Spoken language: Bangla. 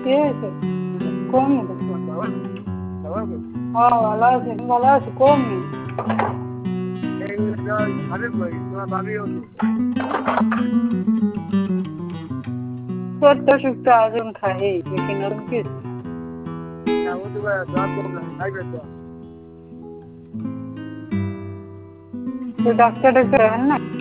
বেশি হয়েছে? কমনি তো। হ্যাঁ ভালো আছে, ভালো আছে, কমনি। ছোট্ট ওষুধটা আজন খাই, लेकिन और কিছু তো ডাক্তার দেখান না।